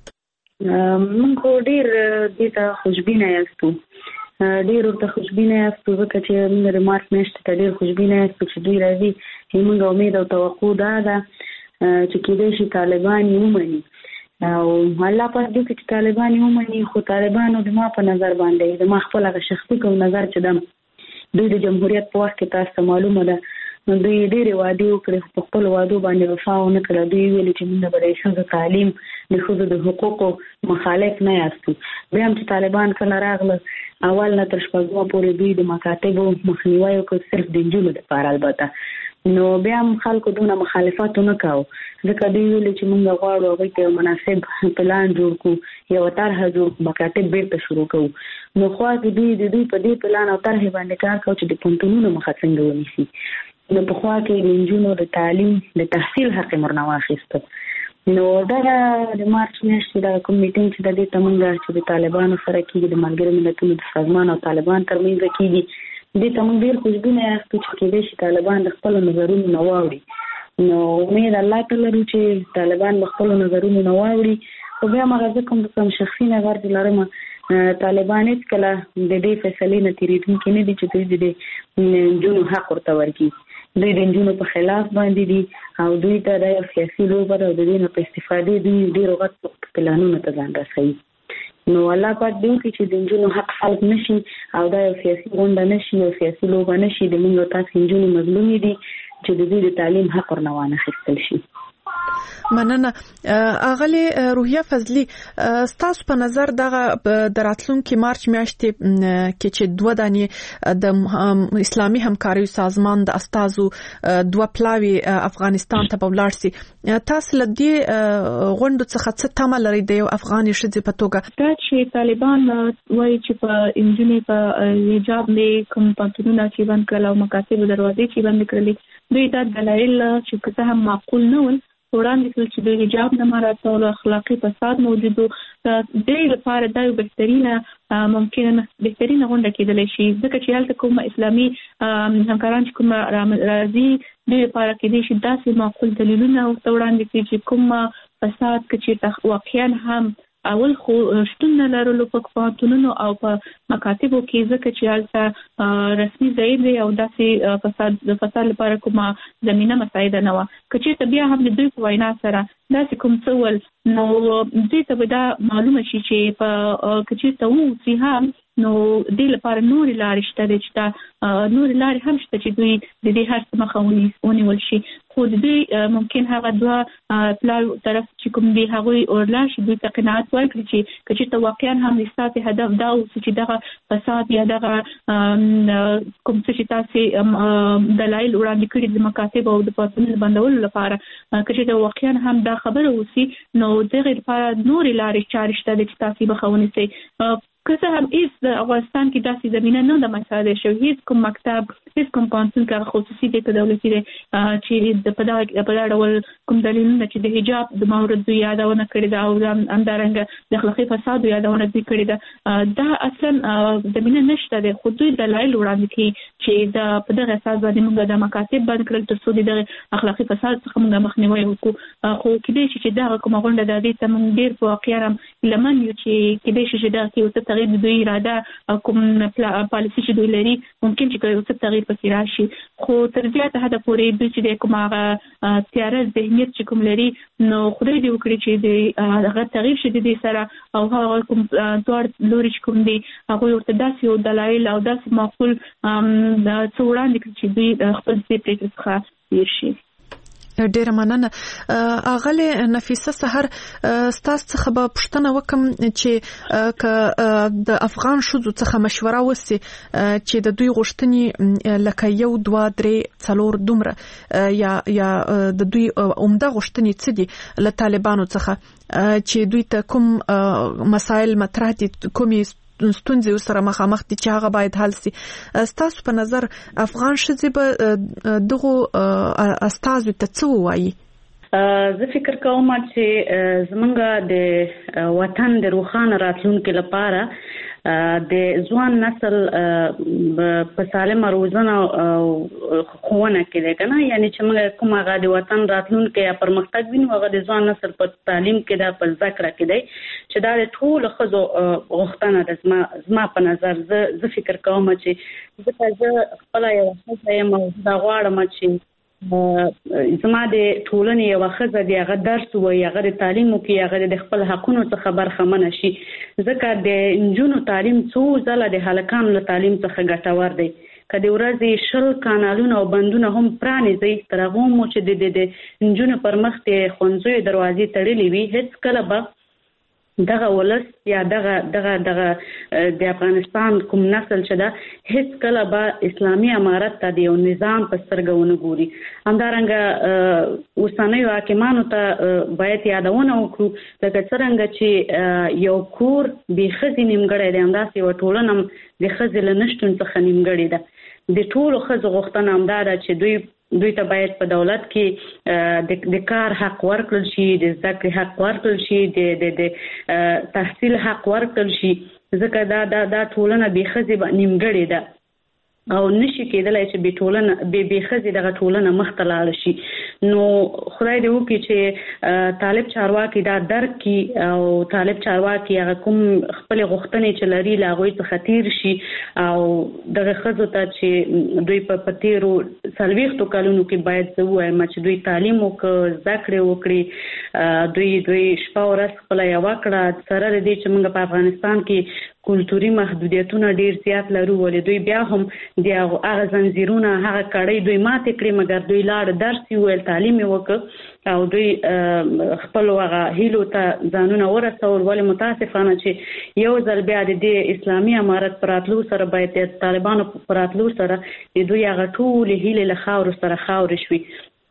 موږ ډیر دې ته خوشبینه یاستو، ډیر ورته خوشبینه یاستو ځکه چې موږ د مارچ میاشتې ته ډیر خوشبینه یاستو چې دوی راځي. موږ امید او توقع دا ده چې کېدای شي طالبان یې ومني او الله پاک دې چې طالبان یې ومني. خو طالبانو د ما په نظر باندې د ما خپل هغه شخصي کوم نظر چې د دوی د جمهوریت په وخت کې تاسو معلومه ده نو دوی ډېرې وعدې وکړې، په خپل وعدو باندې وفا ونه کړه. دوی ویلي چې موږ به د ښځو تعلیم د ښځو د حقوقو مخالف نه یاستو. بیا هم چې طالبان کله راغله اول نه تر شپږمه پورې دوی د مکاتبو مخنیوی وکړ، صرف د نجونو دپاره البته. نو بیا هم خلکو دونه مخالفت ونه کاوه ځکه دوی ویلي چې موږ غواړو هغوی ته یو مناسب پلان جوړ کړو، یوه طرحه جوړ مکاتب بیرته شروع کوو. نو خوا کې دوی د دوی په دې پلان او طرحې باندې کار کوو چې د پوهنتونونو مخه څنګه ونیسي. نو په خوا کې د نجونو د تعلیم د تحصیل حق یې ورنه واخیسته. نو دغه د مارچ میاشتې دغه کوم میټینګ چې د دې ته موږ چې د طالبانو سره کېږي، د ملګرو ملتونو د سازمان او طالبان ترمنځ کېږي، دې ته موږ ډېر خوشبینه یاستو چې کېدای شي طالبان د خپلو نظرونو نه واوړي. نو امید الله ته لرو چې طالبان د خپلو نظرونو نه واوړي. خو بیا هم هغه زه کوم کوم شخصي نظر چې لرم، طالبان هېڅکله د دې فیصلې نه تېرېدونکي نه دي چې دوی د نجونو حق ورته ورکړي. دوی د نجونو په خلاف باندې دي او دوی ته دا یو سیاسي لوبه ده او د دې نه په استفادې دوی ډېرو غټ پلانونو ته ځان رسوي. نو الله پاک دې وکړي چې د نجونو حق خلق نشي او دا یو سیاسي غونډه نشي، یو سیاسي لوبه نشي. د موږ او تاسو نجونې مظلومې دي چې د دوی د تعلیم حق ورنه وانخیستل شي. مننه. اغله روحیه فضلی، ستاسو په نظر دغه د راتلونکي مارچ میاشتې کې چې دوه دانې د اسلامي همکاریو سازمان د استازو دوه پلاوی افغانستان ته ولاړ سي، تاسو له دې غونډو څخه څه تمه لرئ د یو افغاني ښځې په توګه؟ دا چې طالبان وایي چې په انجنونې په حجاب نه کوم پاتونونه چې بند کړل او مکاتب دروازې چې بند کړلې، دوی دا دلایل چې که هم معقول نه ول وړاندې کړل چې د حجاب نه مراعات او اخلاقي فساد موجود و. د دې لپاره دا یو بهترینه ممکنه بهترینه غونډه کېدلی شي ځکه چې هلته کوم اسلامي همکاران چې کوم راځي دې لپاره کېدای شي داسې معقول دلیلونه ورته وړاندې کړي چې کوم فساد که چې واقعا هم اول خو شتون نه لرلو په پوهنتونونو او په مکاتبو کې ځکه چې هلته رسمي ځای دی او داسې فساد د فساد لپاره کومه زمینه مساعده نه وه. که چېرته بیا هم د دوی په وینا سره داسې کوم څه ول نو دوی ته به دا معلومه شي چې په که چېرته واوسي هم نو دې لپاره نورې لارې شته دی چې دا نورې لارې هم شته چې دوی د دې هر څه مخه ونیول شي. خو د دوی ممکن هغه دوه پلاو طرف چې کوم دی هغوی اورلاړ شي دوی ته قناعت ورکړي چې که چېرته واقعا هم د ستاسې هدف دا اوسي چې دغه فساد یا دغه کوم څه چې تاسې دلایل وړاندې کړي د مکاتب او د پوهنتونونو بندولو لپاره، که چېرته واقعا هم دا دا خبره وسی نو دغه لپاره نورې لارې چارې شته چې تاسو به خونیسئ. که څه هم هیڅ د افغانستان کې داسې زمینه نه ده مساعده شوې، هیڅ کوم مکتب هیڅ کوم پوهنتون که خصوصي دی که دولتي دی چې د په دغه ډول کوم دلیلونه چې د حجاب د مورد دوی یادونه کړې ده او همدارنګه د اخلاقي فساد یادونه دوی کړې ده، دا اصلا زمینه نشته ده. خو دوی دلایل وړاندې کوي چې د په دغه اساس باندې موږ د مکاتب بند کړل تر څو د اخلاقي فساد څخه موږ مخنیوي وکړو. خو کېدای شي چې دغه کومه غونډه د دې ته موږ ډېر په واقعیا لمن یو چې کېدای شي چې دغه کې تغیر د دوی اراده کوم پالیسي چې دوی لري ممکن چې یو څه تغیر پکې راشي. خو تر زیاته حده پورې دوی چې کوم هغه تیاره ذهنیت چې کوم لري نو خدای دې وکړي چې هغه تغیر شي د دې سره او هغه کوم دوړ لوري چې کوم دي هغه ورته داسې یو دلایل او داسې معقول څه وړاندې کړي چې دوی خپل دې پریکړې څخه تیر شي. ډیره مننه. اغله نفیسه سحر ستاسو څخه به پوښتنه وکم چې ک د افغان شوزو څخه مشوره وسی چې د دوی غوښتنې لکه یو دوه درې څلور دومره یا یا د دوی عمده غوښتنې څه دي له طالبانو څخه چې دوی ته کوم مسائل مطرح دي، کومي ستونزې سره مخامخ دي چې هغه باید حل شي. ستاسو په نظر افغان ښځې به دغه استازو ته څه وایي؟ زه فکر کوم چې زمونږ د وطن د روښانه راتلونکي لپاره د ځوان نسل په سالمه روزنه او ښوونه کې ده کنه، یعنی چې موږ کوم هغه د وطن راتلونکي یا پرمختګ وینو هغه د ځوان نسل په تعلیم کې ده، په زده کړه کې ده چې دا د ټولو ښځو غوښتنه ده. زما زما په نظر زه زه فکر کوم چې ځکه زه خپله یوه ښځه یم او زه غواړم چې زما د ټولنې یوه ښځه د هغه درس وایي، هغه د تعلیم وکړي، هغه د خپل حقونو څخه برخمنه شي. ځکه د نجونو تعلیم څو ځله د هلکانو له تعلیم څخه ګټور دی. که د ورځې شل کانالونه او بندونه هم پرانیزئ تر هغه مو چې د نجونو پر مخ د ښوونځیو دروازې تړلې وي، هېڅ کله به دغه ولس یا دغه دغه دغه د افغانستان کوم نسل چې ده هیڅ کله به اسلامي امارت ته د یو نظام په سترګه ونه ګوري. همدارنګه اوسنیو حاکمانو ته باید یادونه وکړو لکه څرنګه چې یو کور بې ښځې نیمګړی دی، همداسې یوه ټولنه د ښځې له نشتون څخه نیمګړې ده. د ټولو ښځو غوښتنه همدا ده چې دوی دوی ته باید په دولت کې د کار حق ورکړل شي، د زده کړې حق ورکړل شي، د د تحصیل حق ورکړل شي، ځکه دا دا دا ټولنه بې ښځې نیمګړې ده او نشي کېدلی چې بې ټولنه بې بې ښځې دغه ټولنه مخته لاړه شي. نو خدای دې وکړي چې طالب چارواکي دا درک کړي او طالب چارواکي هغه کوم خپلې غوښتنې چې لري له هغوی څخه تیر شي او دغه ښځو ته چې دوی په تېرو څلوېښتو کلونو کې باید زه ووایم چې دوی تعلیم وکړه، زده کړې وکړي، دوی دوی شپه ورځ خپله یوه کړه، سره د دې چې موږ په افغانستان کې کلتوري محدودیتونه ډیر زیات لرو، ولې دوی بیا هم د هغه زنځیرونه هغه کړۍ دوی ماتې کړې، مګر دوی لاړ درس یې وویل، تعلیم یې وکړ او دوی خپلو هغه هیلو ته ځانونه ورسول. ولې متاسفانه چې یو ځل بیا د دې اسلامي امارت په راتلو سره باید د طالبانو په راتلو سره د دوی هغه ټولې هیلې له خاورو سره خاورې شوي.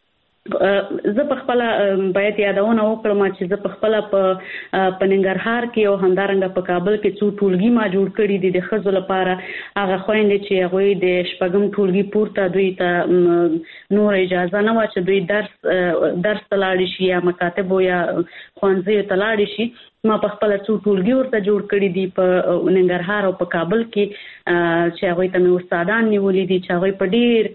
زه په خپله باید یادونه وکړم چې زه په خپله په په ننګرهار کې او همدارنګه په کابل کې څو ټولګي ما جوړ کړي دي د ښځو لپاره. هغه خویندې چې هغوی د شپږم ټولګي پورته دوی ته نور اجازه نه وه چې دوی درس درس ته لاړې شي یا مکاتبو یا ښوونځیو ته لاړې شي. ما په خپله څو ټولګي ورته جوړ کړي دي په ننګرهار او په کابل کې چې هغوی ته مې استادان نیولي دي چې هغوی په ډېر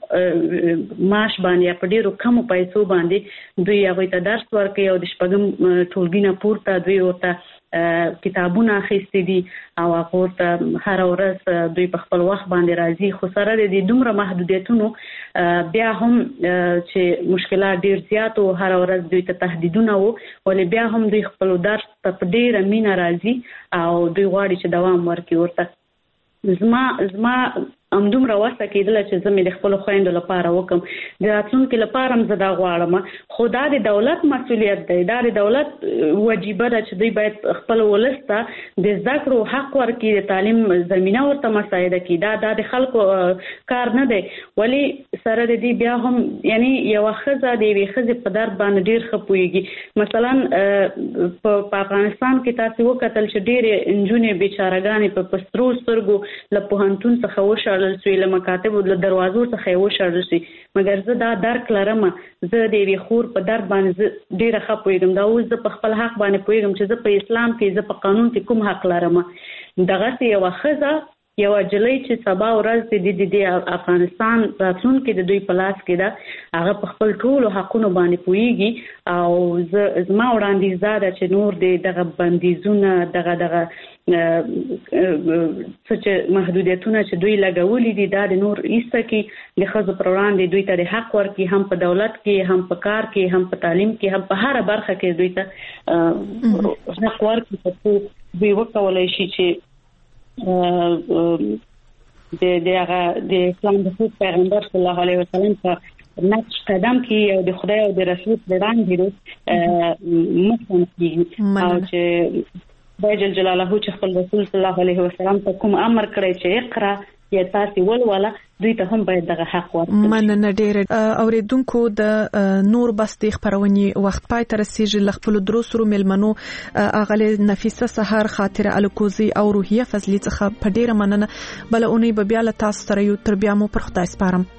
کم معاش باندې یا په ډېرو کمو پیسو باندې دوی هغوی ته درس ورکوي او د شپږم ټولګي نه پورته دوی ورته کتابونه اخیستي دي او هغه ورته هره ورځ دوی په خپل وخت باندې راځي. خو سره د دې دومره محدودیتونو بیا هم چې مشکلات ډیر زیات او هره ورځ دوی ته تهدیدونه وو، ولې بیا هم دوی خپل درس ته په ډیره مینه راځي او دوی غواړي چې دوام ورکړي ورته. زما زما امدوم راوسته کېدل چې زه مې خپل خويندو لپاره وکم د راتلونکو لپاره هم زه دا غواړم. خو دا د دولت مسؤلیت دی، دا د دولت وجیبه ده چې دوی باید خپل ولسته د زده کړو حق ورکړي، د تعلیم زمينه ورته مساعده کړي. دا د خلکو کار نه دی. ولی سره د دې بیا هم یعنی یو خزه د وی خزه په درد باندې ډیر خپويږي. مثلا په افغانستان کې تاسو وکتل چې ډېر انجونې بیچارهګانې په پسترو سترګو له پوهنتون څخه وشړل شوې، له مکاتبو له دروازو څخه وشړل شوې. مګر زه دا درک لرم، زه د وی خور په درد باندې ډېر خپويږم. دا اوس زه په خپل حق باندې پوهیږم چې زه په اسلام کې، زه په قانون کې کوم حق لرم. دغه یو خزه یو جلۍ چې سبا ورځ د د افغانستان راتلونکي د دوی په لاس کې ده، هغه په خپل ټولو حقونو باندې پوهیږي. او زما وړاندیز دا ده چې نور د دغه بندیزونه دغه دغه څه چې محدودیتونه چې دوی لګولي دي دا د نور ایسته کې د ښځو پر وړاندې دوی ته د حق ورکړي، هم په دولت کې، هم په کار کې، هم په تعلیم کې، هم په هره برخه کې دوی ته حق ورکړي چې دوی وکولای شي چې د د هغه د اسلام د پیغمبر صلی الله علیه وسلم په نقش قدم کې او د خدای او د رسول وړاندې مخکې کیږي. او چې خدای جل جلاله چې خپل رسول صلی الله علیه وسلم ته کوم امر کړی چې اقرا یا تاسو ولوله، دوی ته هم باید دغه حق ورکړي. مننه ډېر. اوریدونکو د نور بس د خبرونې وخت پای تر سیج لخپل دروسرو ملمنو اغله نفیسه سحر خاطره الکوزي او روحیه فضلی څخه په ډېر مننه. بل اونۍ به بیا له تاسو سره یو تر بیا مو پر خدای سپارم.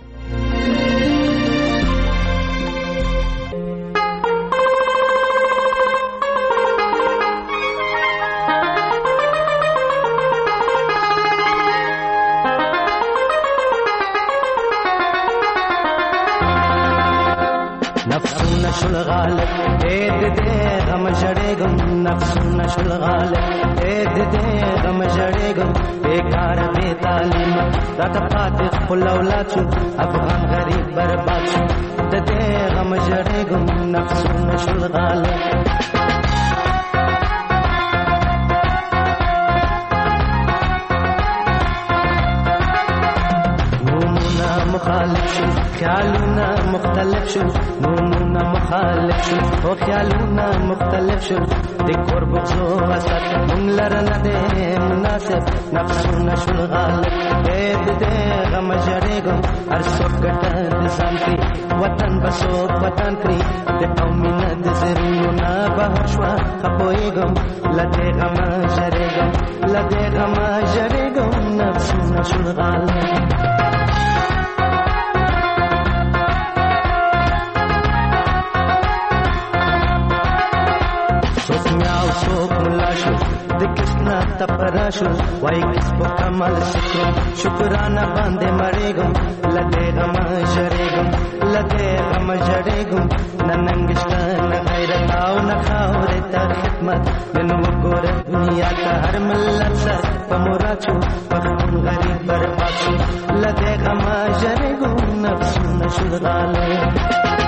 شل غالب اید دے غم جڑے گم، نفسون شل غالب اید دے غم جڑے گم. بیکار بے تعلیم رات فاتح خپل اولاد شو، افغان غریب برباد شو. دے غم جڑے گم، نفسون شل غالب. مخالف شو خیالونه مختلف شو، نومونه مخالف شو او خیالونه مختلف شو. د کور بغزو وسط مونږ لره نه دی مناسب، نفسونه شول غالب. دې دې غم جړېږم هر څوک ګټه د ځان کړي، وطن به څوک وطن کړي. د قومي نه د زړونو نه بهر شوه خپویږم، له دې غمه جړېږم، له دې غمه جړېږم، نفسونه شول غالب. څوک ملا شو د کسنا تپرا شو، وای کس په کمال شکر شکرانه باندې مړېږم. لدې غم جړېږم، لدې غم جړېږم. ننګشت نه غیرت او نه خاورې ته خدمت، نن وګوره دنیا ته هر ملت سر په مراد شو، پښتون غریب برباد شو. لدې غم جړېږم، نفسونه شول غالب.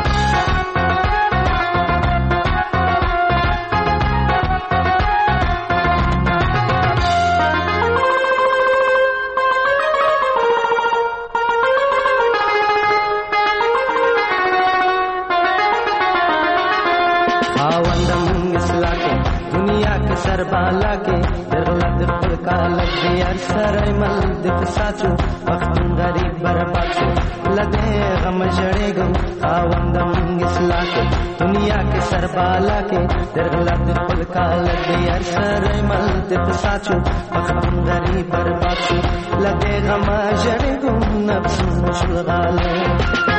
بالا کې درغلط خپل کالک دی هر سره مل د فساتو، پښتون غریب برباد شو. لدې غم جړېږم خاوندم اصلاح کې، دنیا کې سر بالا کې درغلط خپل کالک دی هر سره مل د فساتو، پښتون غریب برباد شو. لدې غم جړېږم، نفسونه شول غالب.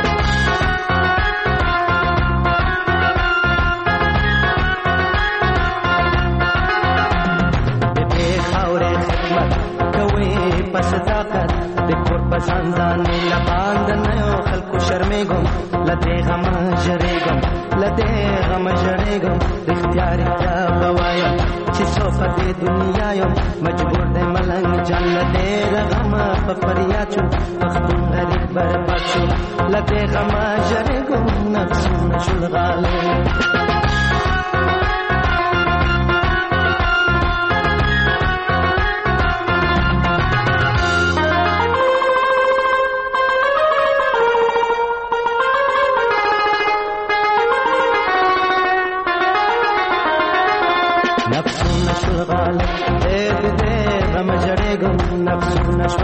صداقت د کور په ځاندانې لباند نه خلکو شرمېږم، لدې غم جړېږم، لدې غم جړېږم. رښتیا رښتیا به وایم چې څو په دې دنیا یم، مجبور دی ملنګ جان لدې غم په فریاد شو، پښتون غریب برباد شو. لدې غم جړېږم، نفسونه شول غالب.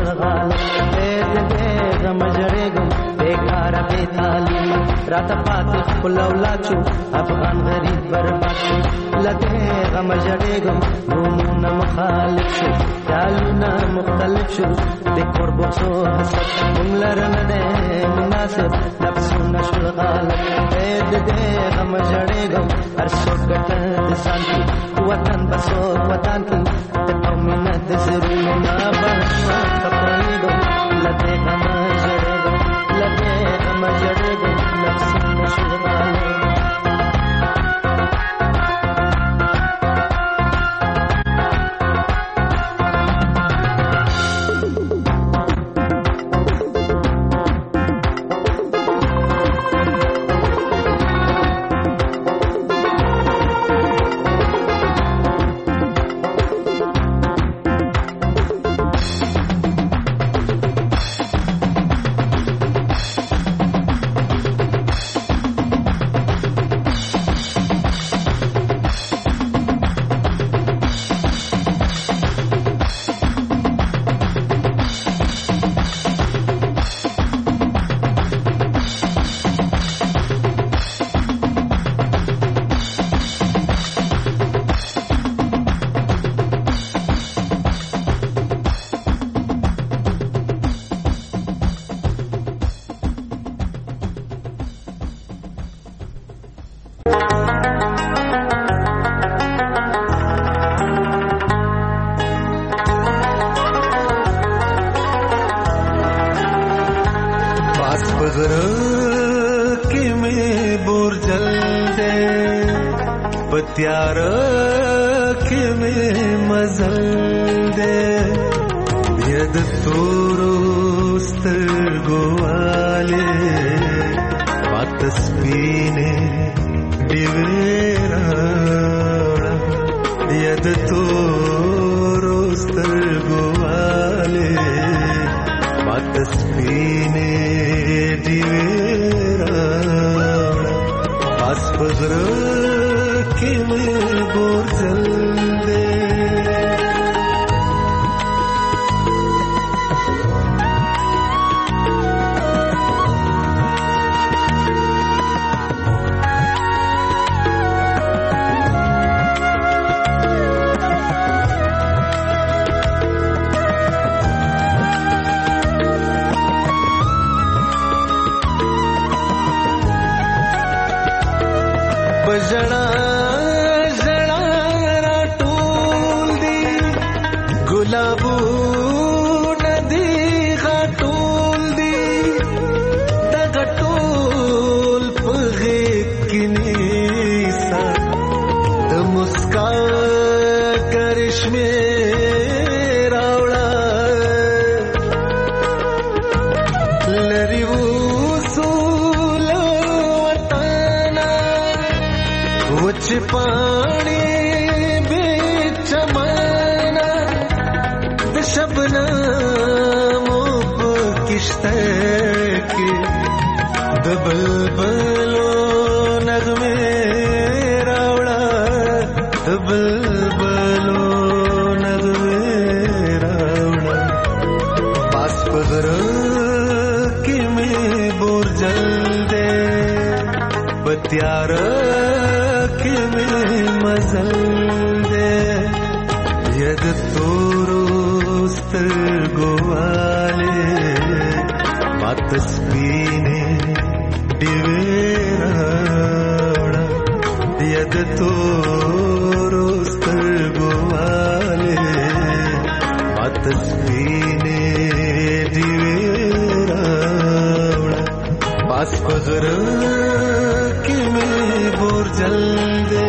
غال دې دې غم جړېګم بیکار به تعلیم رات پاتې خپل اولاد شو افغان غریب برباد شو لته غم جړېګم نومونه مخالف شو خیالونه مختلف شو د قرب سو حسد جملر نه ده مناسب نفسونه شو غالب دې دې غم جړېګم هر څو کټ د سانتي وطن بسو وطن کې ته پمنه د زرونه بشو کپړېګم لته غم جړېګم لته غم جړېګم نفسونه شو غالب प्यार के में मजल दे यद तोरोस्त गोवाले वातस्पीने दिवेरा यद तोरोस्त गोवाले वातस्पीने दिवेरा पास पगर के में बोझल दे बजड़ा गुलाबू नदी घाटूल दी तगटूल पगे किनीसा द मुस्का करिश्मे रावड़ा लरिवू सूलो वटाना वच पानी शबनम किश्ते के दबल बलो नगमे रावड़ा दबल बलो नगमे रावड़ा पास पगर के में बोर जल दे बत्यार के में मजल दे यद तोरो गोवाले वातस्पीने दिवेरा यद तोरोस्तर गोवाले वातस्पीने दिवेरा पास पगर के में बोर जल दे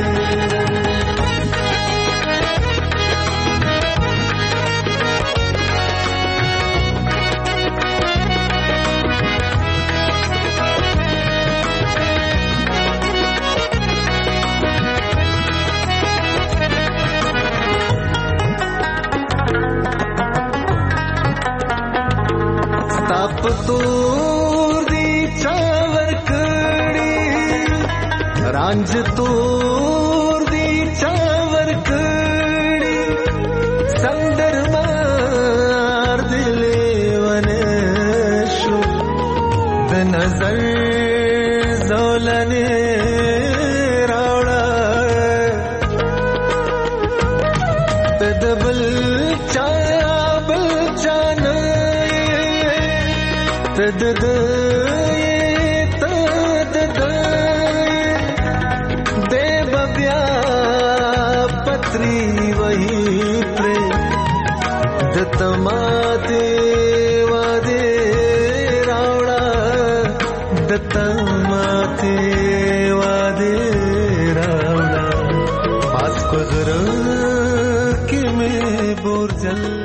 तोर दी चावर कड़ी रांझ तोर दी चावर कड़ी संदर मार दिल نظر زولنې راوړه د بل چا بل چا نه تد د تد د دې بیا پتری وਹੀ پر د تماته واده راوړه د تماته واده راوړه پاس کو زره کې مې بورجل